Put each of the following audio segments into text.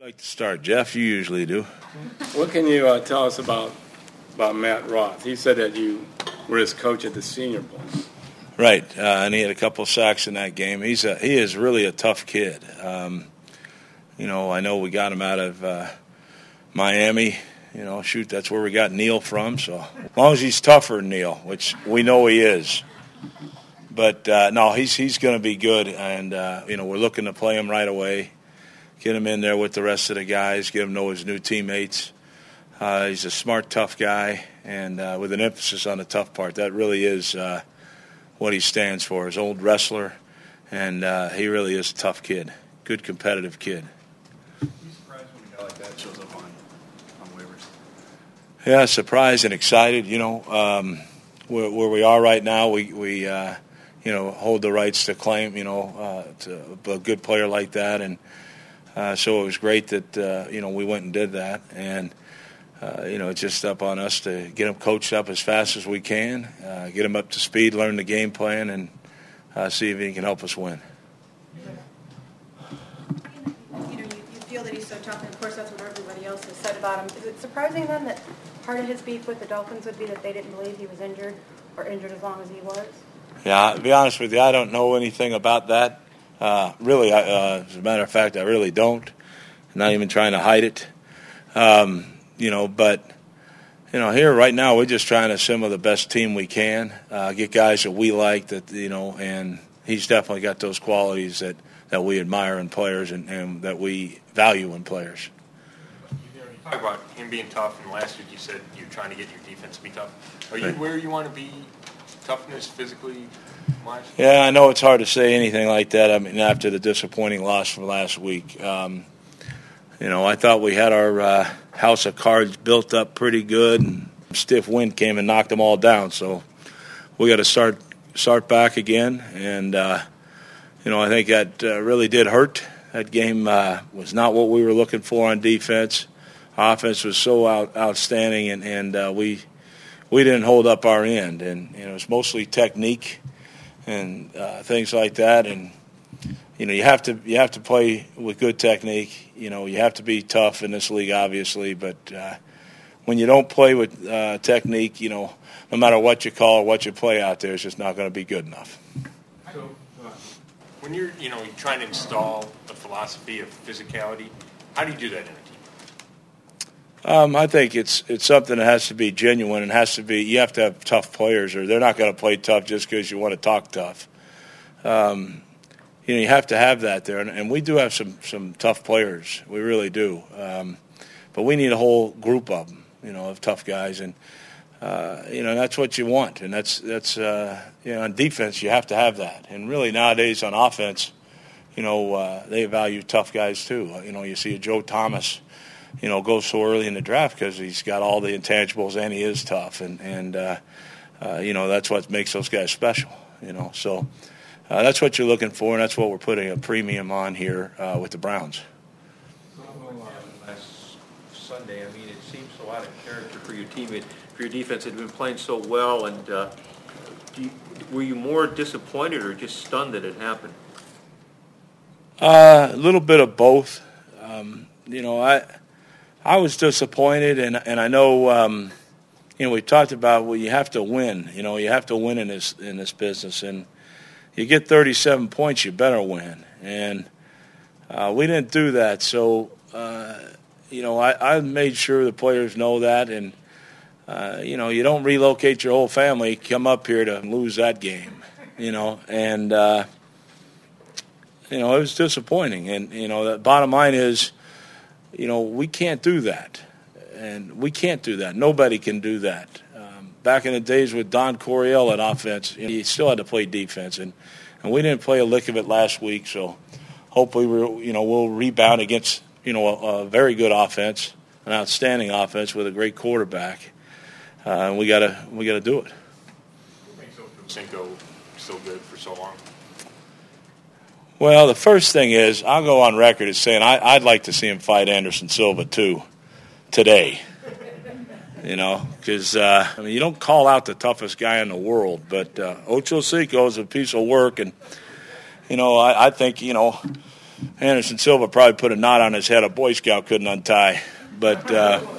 Like to start, Jeff. You usually do. What can you tell us about Matt Roth? He said that you were his coach at the Senior Bowl. Right, and he had a couple sacks in that game. He is really a tough kid. I know we got him out of Miami. That's where we got Neil from. So as long as he's tougher than Neil, which we know he is. But no, he's going to be good, and we're looking to play him right away. Get him in there with the rest of the guys, get him to know his new teammates. He's a smart, tough guy, and with an emphasis on the tough part. That really is what he stands for, his old wrestler, and he really is a tough kid, good competitive kid. Are you surprised when a guy like that shows up on waivers? Yeah, surprised and excited. Where we are right now, we hold the rights to claim, to a good player like that, and so it was great that, we went and did that. And, it's just up on us to get him coached up as fast as we can, get him up to speed, learn the game plan, and see if he can help us win. You feel that he's so tough, and of course that's what everybody else has said about him. Is it surprising then that part of his beef with the Dolphins would be that they didn't believe he was injured or injured as long as he was? Yeah, to be honest with you, I don't know anything about that. Really, as a matter of fact, I really don't. I'm not even trying to hide it. Here right now we're just trying to assemble the best team we can, get guys that we like, and he's definitely got those qualities that we admire in players and that we value in players. You talk about him being tough, and last week you said you're trying to get your defense to be tough. Are you where you want to be, toughness, physically wise? Yeah, I know it's hard to say anything like that. I mean, after the disappointing loss from last week, I thought we had our house of cards built up pretty good, and stiff wind came and knocked them all down. So we got to start back again, and I think that really did hurt. That game was not what we were looking for on defense. Offense was so outstanding, and we didn't hold up our end, and it was mostly technique and things like that. And you have to play with good technique. You have to be tough in this league, obviously. But when you don't play with technique, no matter what you call or what you play out there, it's just not going to be good enough. So when you're trying to install a philosophy of physicality, how do you do that in a team? I think it's something that has to be genuine and has to be. You have to have tough players, or they're not going to play tough just because you want to talk tough. You have to have that there, and we do have some tough players. We really do, but we need a whole group of them, of tough guys, and that's what you want. And that's on defense you have to have that, and really nowadays on offense, they value tough guys too. You see a Joe Thomas. Goes so early in the draft because he's got all the intangibles and he is tough, and that's what makes those guys special. So that's what you're looking for, and that's what we're putting a premium on here with the Browns. Last Sunday, it seems so out of character for your team. For your defense had been playing so well, and were you more disappointed or just stunned that it happened? A little bit of both. I was disappointed, and I know, we talked about, you have to win. You have to win in this business, and you get 37 points, you better win. And we didn't do that, so I made sure the players know that, and you don't relocate your whole family, come up here to lose that game, and it was disappointing. And the bottom line is, we can't do that, and we can't do that. Nobody can do that. Back in the days with Don Coryell at offense, he still had to play defense, and we didn't play a lick of it last week. So hopefully we'll rebound against a very good offense, an outstanding offense with a great quarterback, and we gotta do it. What makes Cinco so good for so long? Well, the first thing is, I'll go on record as saying I'd like to see him fight Anderson Silva, too, today. Because, you don't call out the toughest guy in the world, but Ocho Cinco is a piece of work, and, I think, Anderson Silva probably put a knot on his head a Boy Scout couldn't untie. But,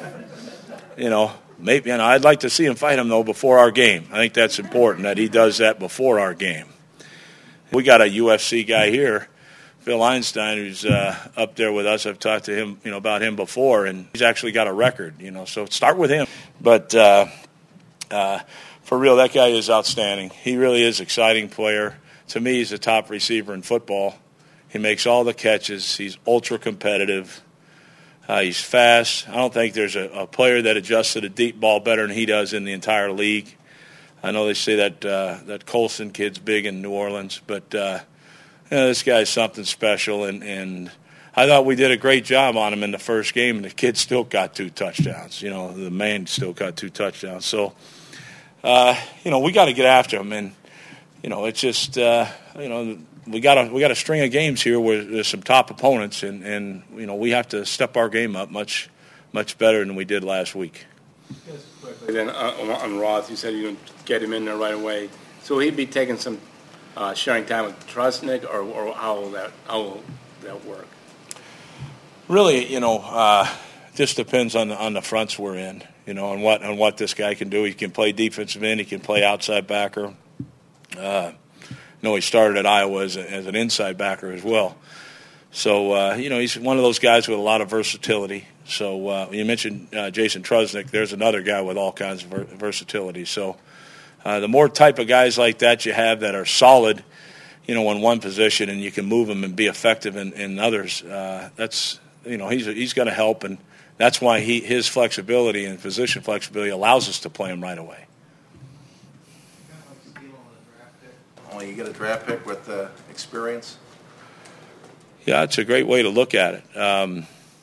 maybe, I'd like to see him fight him, though, before our game. I think that's important that he does that before our game. We got a UFC guy here, Phil Einstein, who's up there with us. I've talked to him, about him before, and he's actually got a record, so start with him. But for real, that guy is outstanding. He really is an exciting player. To me, he's the top receiver in football. He makes all the catches. He's ultra competitive. He's fast. I don't think there's a player that adjusts to the deep ball better than he does in the entire league. I know they say that Colson kid's big in New Orleans, but this guy's something special, and I thought we did a great job on him in the first game, and the kid still got 2 touchdowns. The man still got 2 touchdowns. So, we got to get after him, and it's just we got a string of games here where there's some top opponents, and we have to step our game up much better than we did last week. Then on Roth, you said you didn't get him in there right away. So will he be taking some sharing time with Trusnick, or how will that work? Really, just depends on the fronts we're in, on what this guy can do. He can play defensive end. He can play outside backer. He started at Iowa as an inside backer as well. So, he's one of those guys with a lot of versatility. So you mentioned Jason Trusnick. There's another guy with all kinds of versatility. So the more type of guys like that you have that are solid, in one position, and you can move them and be effective in others, that's, he's going to help. And that's why his flexibility and position flexibility allows us to play him right away. Well, you get a draft pick with experience. Yeah, it's a great way to look at it.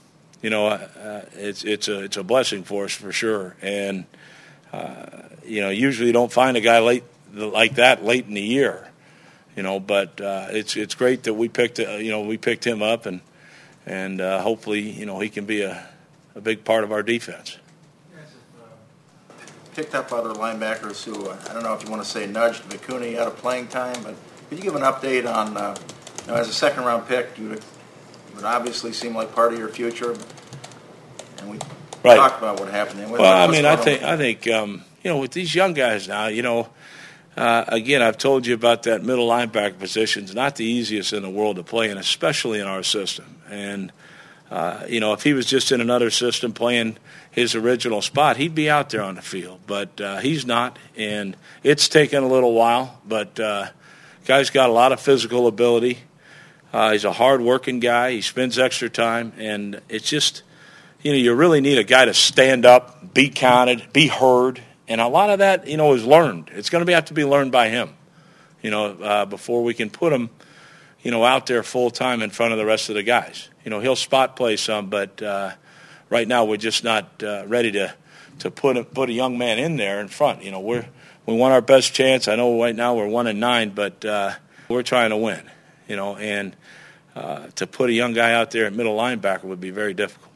It's a blessing for us for sure. And usually you don't find a guy like that late in the year. But it's great that we picked him up, and hopefully he can be a big part of our defense. Picked up other linebackers who, I don't know if you want to say nudged Vicuni out of playing time, but could you give an update on, as a second-round pick, it would obviously seem like part of your future, and we talked about what happened. I think with these young guys now, again, I've told you about that middle linebacker position. It's not the easiest in the world to play in, especially in our system. And, if he was just in another system playing his original spot, he'd be out there on the field. But he's not, and it's taken a little while. But guy's got a lot of physical ability. He's a hard-working guy. He spends extra time, and it's just, you really need a guy to stand up, be counted, be heard, and a lot of that, is learned. It's going to have to be learned by him, before we can put him, out there full-time in front of the rest of the guys. He'll spot play some, but right now we're just not ready to put a young man in there in front. We want our best chance. I know right now we're 1-9, but we're trying to win. And to put a young guy out there at middle linebacker would be very difficult.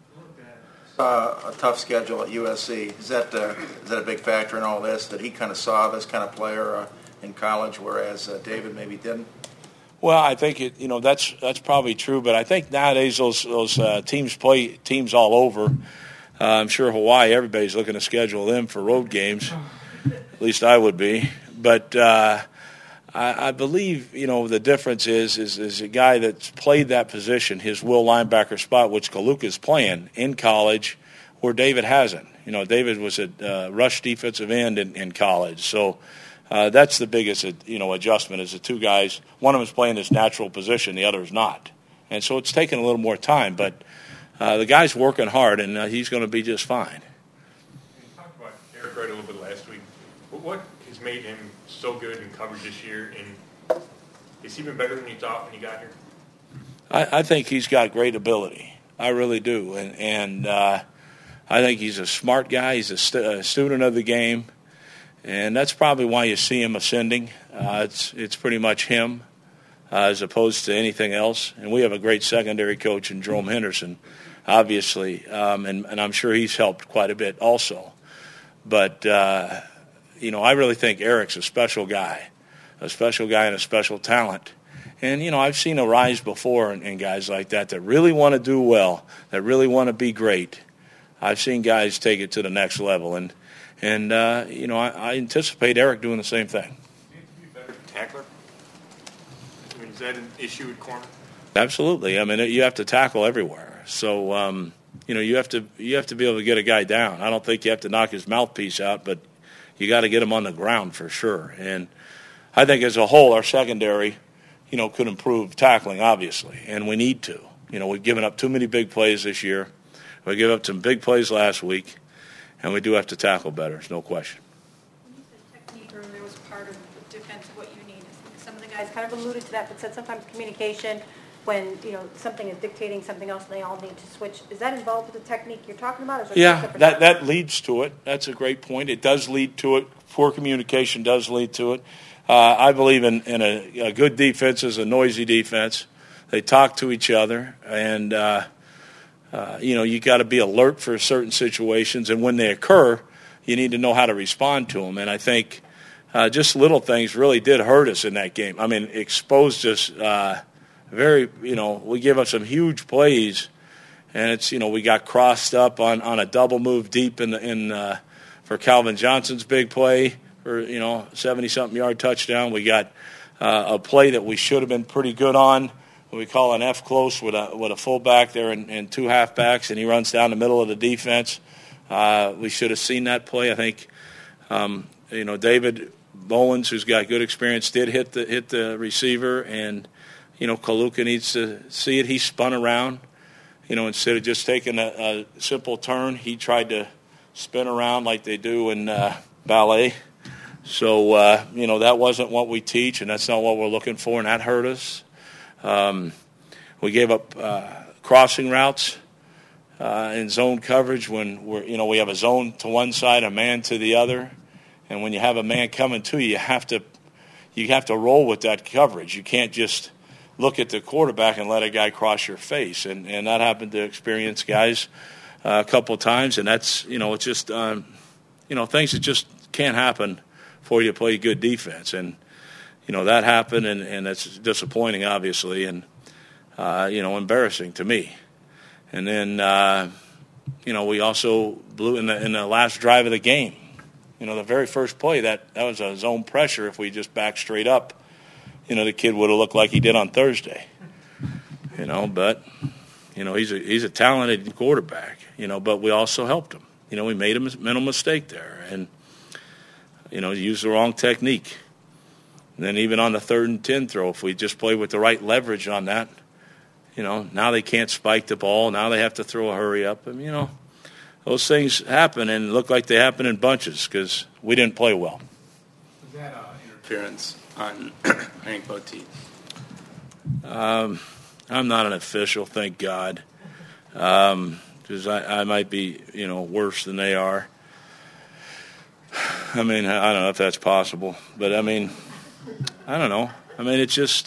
A tough schedule at USC. Is that a big factor in all this, that he kind of saw this kind of player in college, whereas David maybe didn't? Well, I think that's probably true, but I think nowadays those teams play teams all over. I'm sure Hawaii, everybody's looking to schedule them for road games. At least I would be. But I believe the difference is a guy that's played that position, his will linebacker spot, which Kaluka's playing in college, where David hasn't. David was a rush defensive end in college, so. That's the biggest, adjustment is the two guys. One of them is playing his natural position, the other is not. And so it's taken a little more time, but the guy's working hard, and he's going to be just fine. You talked about Eric Wright a little bit last week. What has made him so good in coverage this year, and is he been better than you thought when you got here? I think he's got great ability. I really do. And I think he's a smart guy. He's a student of the game. And that's probably why you see him ascending. It's pretty much him as opposed to anything else. And we have a great secondary coach in Jerome Henderson, obviously, and I'm sure he's helped quite a bit also. But, I really think Eric's a special guy and a special talent. And, I've seen a rise before in guys like that really want to do well, that really want to be great. I've seen guys take it to the next level. And I anticipate Eric doing the same thing. Do you have to be a better tackler? I mean, is that an issue at corner? Absolutely. I mean, you have to tackle everywhere. So, you have to be able to get a guy down. I don't think you have to knock his mouthpiece out, but you got to get him on the ground for sure. And I think as a whole, our secondary, could improve tackling, obviously, and we need to. We've given up too many big plays this year. We gave up some big plays last week, and we do have to tackle better. There's no question. When you said technique earlier was part of the defense of what you need, some of the guys kind of alluded to that, but said sometimes communication, when something is dictating something else and they all need to switch. Is that involved with the technique you're talking about? Or is there Yeah, separate that leads to it. That's a great point. It does lead to it. Poor communication does lead to it. I believe in a good defense is a noisy defense. They talk to each other, and you got to be alert for certain situations. And when they occur, you need to know how to respond to them. And I think just little things really did hurt us in that game. I mean, exposed us we give up some huge plays, and it's we got crossed up on a double move deep for Calvin Johnson's big play for 70-something yard touchdown. We got a play that we should have been pretty good on. What we call an F close with a fullback there and two halfbacks, and he runs down the middle of the defense. We should have seen that play. I think David Bowens, who's got good experience, did hit the receiver, and Kaluka needs to see it. He spun around. Instead of just taking a simple turn, he tried to spin around like they do in ballet. So, that wasn't what we teach, and that's not what we're looking for, and that hurt us. We gave up crossing routes in zone coverage when we have a zone to one side, a man to the other, and when you have a man coming to you, you have to roll with that coverage. You can't just look at the quarterback and let a guy cross your face, and that happened to experienced guys a couple of times, and that's it's just things that just can't happen for you to play good defense, and that happened, and that's disappointing, obviously, and embarrassing to me. And then we also blew in the last drive of the game. The very first play that was a zone pressure. If we just backed straight up, the kid would have looked like he did on Thursday. But he's a talented quarterback. But we also helped him. We made a mental mistake there, and used the wrong technique. And then even on the 3rd and 10 throw, if we just play with the right leverage on that, now they can't spike the ball. Now they have to throw a hurry up. And, those things happen and look like they happen in bunches because we didn't play well. Was that interference on Hank Poteet? I'm not an official, thank God, because I might be, worse than they are. I don't know if that's possible, but I don't know. It's just,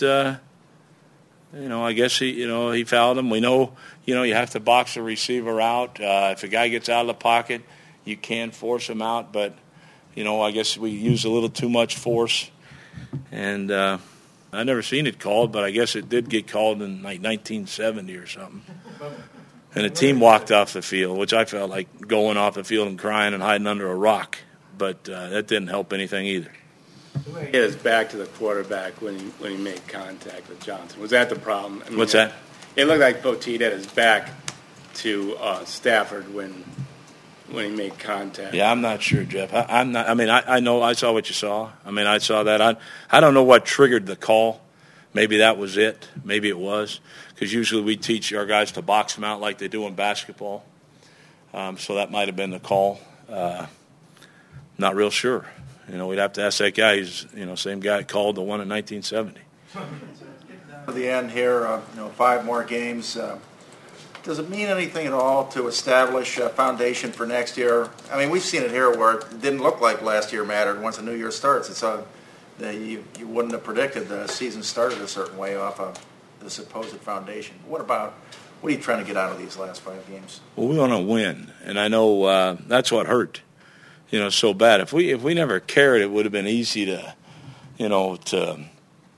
I guess he fouled him. We know, you have to box the receiver out. If a guy gets out of the pocket, you can force him out, but, I guess we used a little too much force. And I never seen it called, but I guess it did get called in like 1970 or something. And the team walked off the field, which I felt like going off the field and crying and hiding under a rock. But that didn't help anything either. He hit his back to the quarterback when he made contact with Johnson. Was that the problem? What's that? It looked like Poteet had his back to Stafford when he made contact. Yeah, I'm not sure, Jeff. I'm not. I know. I saw what you saw. I saw that. I don't know what triggered the call. Maybe that was it. Maybe it was because usually we teach our guys to box them out like they do in basketball. So that might have been the call. Not real sure. We'd have to ask that guy. He's same guy called the one in 1970. To the end here, 5 more games. Does it mean anything at all to establish a foundation for next year? We've seen it here where it didn't look like last year mattered. Once the new year starts, you wouldn't have predicted the season started a certain way off of the supposed foundation. What are you trying to get out of these last 5 games? Well, we want to win, and I know that's what hurt. So bad. If we never cared, it would have been easy to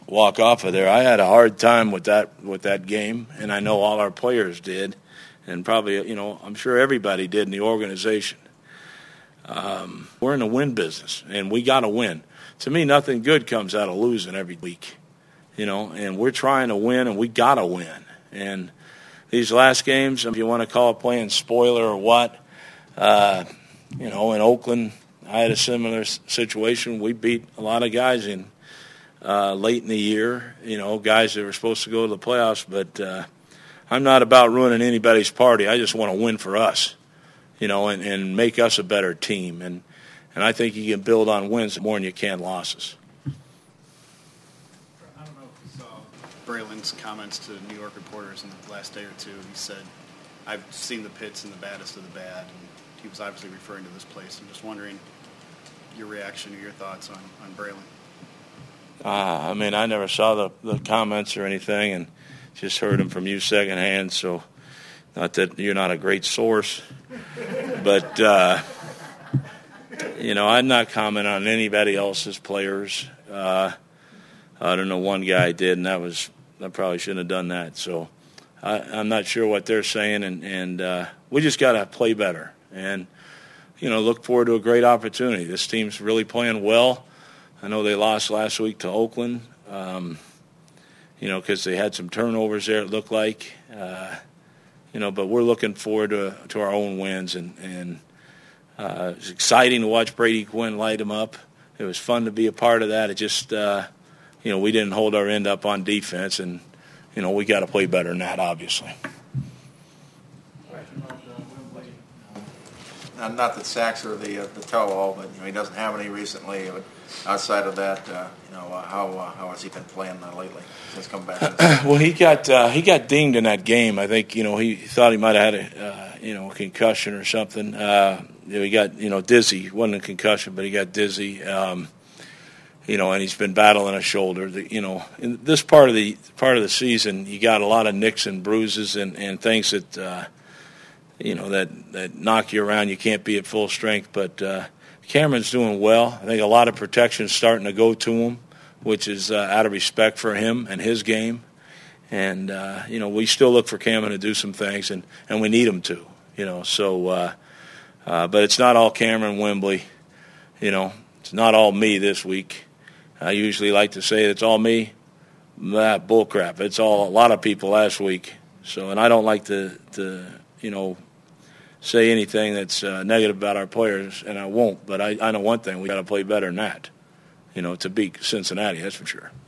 walk off of there. I had a hard time with that game, and I know all our players did, and probably, I'm sure everybody did in the organization. We're in the win business, and we got to win. To me, nothing good comes out of losing every week, and we're trying to win, and we got to win. And these last games, if you want to call it playing spoiler or what, in Oakland, I had a similar situation. We beat a lot of guys late in the year, guys that were supposed to go to the playoffs, but I'm not about ruining anybody's party. I just want to win for us, and make us a better team. And I think you can build on wins more than you can losses. I don't know if you saw Braylon's comments to New York reporters in the last day or two. He said, I've seen the pits and the baddest of the bad. And he was obviously referring to this place. I'm just wondering your reaction or your thoughts on Braylon. I never saw the comments or anything, and just heard them from you secondhand, so not that you're not a great source. But, I'm not commenting on anybody else's players. I don't know, one guy did, and I probably shouldn't have done that. So I'm not sure what they're saying, and we just got to play better. And, look forward to a great opportunity. This team's really playing well. I know they lost last week to Oakland, because they had some turnovers there, it looked like. But we're looking forward to our own wins. And it's exciting to watch Brady Quinn light them up. It was fun to be a part of that. It just, we didn't hold our end up on defense, and, we got to play better than that, obviously. Not that sacks are the tell-all, but he doesn't have any recently. But outside of that, how has he been playing lately since coming back? Well, he got dinged in that game. I think he thought he might have had a concussion or something. He got dizzy. It wasn't a concussion, but he got dizzy. And he's been battling a shoulder. In this part of the season, you got a lot of nicks and bruises and things that that knock you around. You can't be at full strength, but Cameron's doing well. I think a lot of protection's starting to go to him, which is out of respect for him and his game. And we still look for Cameron to do some things, and we need him to. But it's not all Cameron Wembley. It's not all me this week. I usually like to say it's all me. Bull crap. It's all a lot of people last week. And I don't like to say anything that's negative about our players, and I won't. But I know one thing: we got to play better than that, to beat Cincinnati. That's for sure.